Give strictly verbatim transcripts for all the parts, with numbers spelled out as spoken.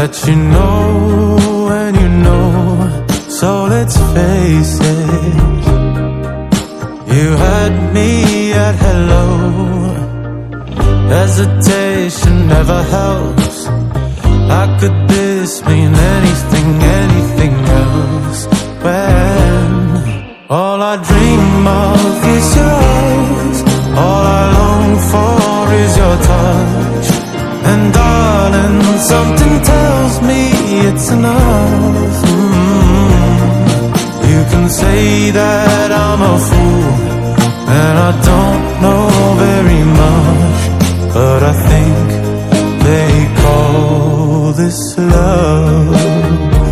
that you know and you know. So let's face it, you had me at hello. Hesitation never helps. How could this mean anything, anything else? When all I dream of is yours, all I long for is your touch. And darling, something tells me it's enough. mm-hmm. You can say that I'm a fool and I don't know very much, but I think they call this love.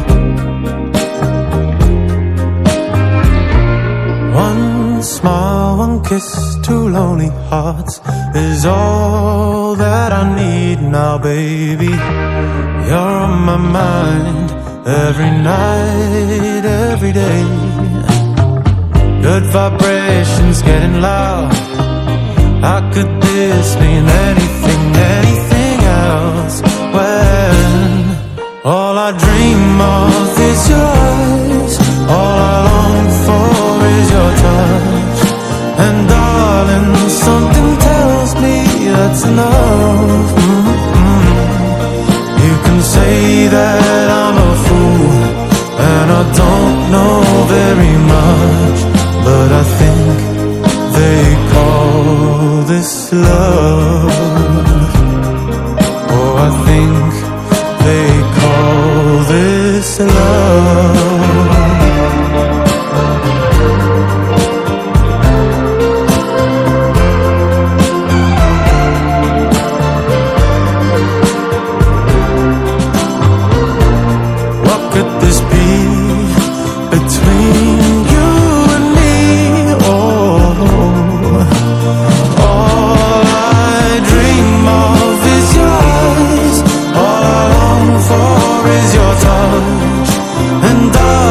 One smile, one kiss, two lonely hearts is all that I need now, baby. You're on my mind every night, every day. Good vibrations getting loud. How could this mean anything, anything else? When all I dream of is yours, all I long for is your touch. And darling, something tells me that's enough. mm-hmm. You can say that I'm a fool and I don't know very much, but I think they call this love. Oh, I think they call this love. What could this be between you and me? Oh, all I dream of is yours, all I long for is your touch. And I